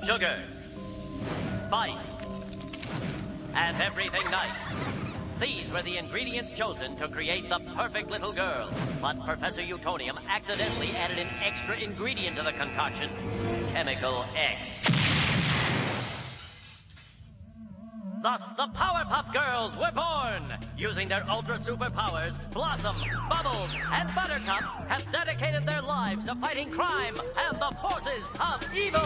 sugar, spice, and everything nice. These were the ingredients chosen to create the perfect little girl. But Professor Utonium accidentally added an extra ingredient to the concoction, Chemical X. Thus, the Powerpuff Girls were born! Using their ultra superpowers, Blossom, Bubbles, and Buttercup have dedicated their lives to fighting crime and the forces of evil!